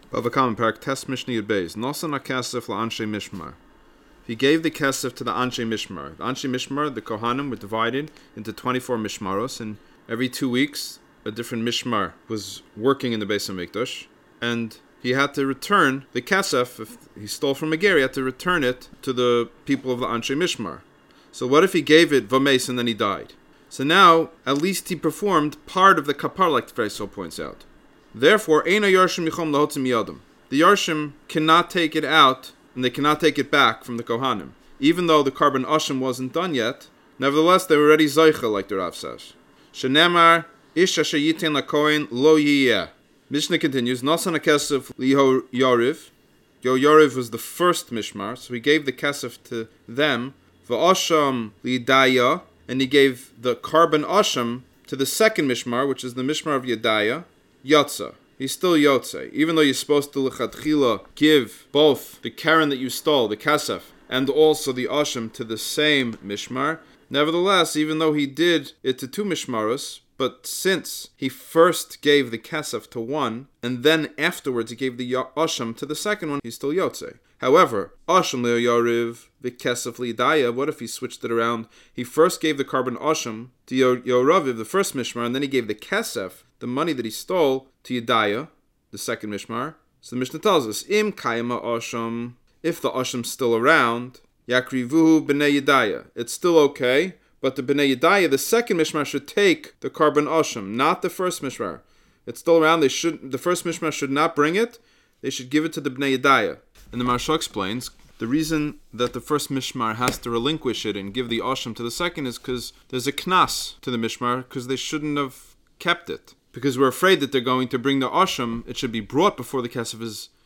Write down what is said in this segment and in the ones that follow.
Bava Kama Parak Tes Mishnah Yud Beis Nosan HaKesef LaAnshe Mishmar. He gave the kesef to the Anshe Mishmar. The Anshe Mishmar, the Kohanim, were divided into 24 Mishmaros, and every 2 weeks a different Mishmar was working in the Beis HaMikdash, and he had to return the kesef. If he stole from a ger, he had to return it to the people of the Anshe Mishmar. So what if he gave it Vames and then he died? So now, at least he performed part of the kapar, like the Faisal points out. Therefore, Eina Yarshim Yichom Lahotzim Yadam. The Yarshim cannot take it out, and they cannot take it back from the Kohanim. Even though the Karban Asham wasn't done yet, nevertheless they were already Zaycha, like the Rav says. Shenemar, Ish Asher Yitin LaKohen Lo Yiyeh. Mishnah continues, Nasan HaKesef Liho Yariv. Yariv was the first Mishmar, so he gave the Kesef to them. V'Asham Lidaya, and he gave the Karban Asham to the second Mishmar, which is the Mishmar of Yedaya. Yotza. He's still Yotze. Even though you're supposed to L'chatchila give both the Karen that you stole, the Kasef, and also the Asham to the same Mishmar, nevertheless, even though he did it to 2 Mishmaros, but since he first gave the Kasef to one, and then afterwards he gave the Asham to the second one, he's still Yotze. However, Asham Leo Yariv, the Kesef Lidaya, what if he switched it around? He first gave the Karban Asham to Yoraviv, the first Mishmar, and then he gave the Kesef, the money that he stole, to Yedaya, the second Mishmar. So the Mishnah tells us, Im Kayama Asham, if the Asham's still around, Yakrivuhu B'nei Yedaya. It's still okay, but the B'nei Yedaya, the second Mishmar, should take the Karban Asham, not the first Mishmar. It's still around, the first Mishmar should not bring it, they should give it to the B'nei Yedaya. And the Maharsha explains, the reason that the first Mishmar has to relinquish it and give the Asham to the second is because there's a knas to the Mishmar, because they shouldn't have kept it. Because we're afraid that they're going to bring the Asham, it should be brought before the Kesef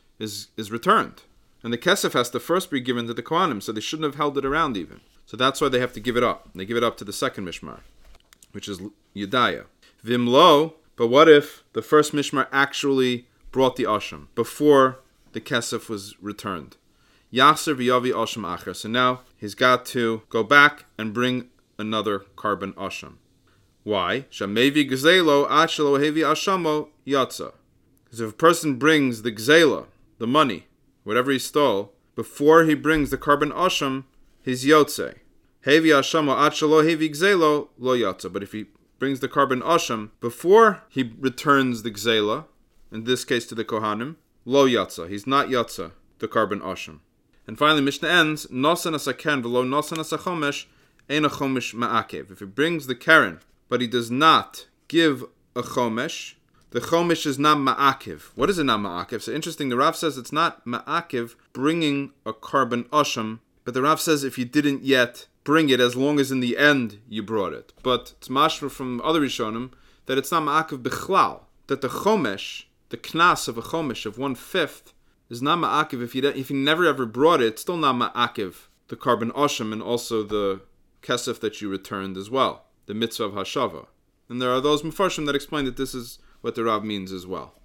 is returned. And the Kesef has to first be given to the Kohanim, so they shouldn't have held it around even. So that's why they have to give it up. They give it up to the second Mishmar, which is Yedaya. Vimlo, but what if the first Mishmar actually brought the Asham before the Kesef was returned? Yaser v'yavi Asham acher. So now he's got to go back and bring another Karban Asham. Why? Shamevi gzelo achelo hevi ashamo yatsa. Because if a person brings the gzela, the money, whatever he stole, before he brings the Karban Asham, he's yotze. Hevi ashamo achelo hevi gzelo lo yatsa. But if he brings the Karban Asham before he returns the gzela, in this case to the Kohanim, lo yatsa. He's not yatsa, the Karban Asham. And finally, Mishnah ends, nosan asaken v'lo nosan asachomesh ein a chomesh ma'akev. If he brings the Karen, but he does not give a chomesh, the chomesh is not ma'akiv. What is it not ma'akiv? So interesting, the Rav says it's not ma'akiv bringing a Karban Asham, but the Rav says if you didn't yet bring it, as long as in the end you brought it. But it's mashma from other Rishonim that it's not ma'akiv bichlal, that the chomesh, the knas of a chomesh of 1/5, is not ma'akiv. If you never ever brought it, it's still not ma'akiv, the Karban Asham and also the kesef that you returned as well, the mitzvah of hashava. And there are those Mefarshim that explain that this is what the Rav means as well.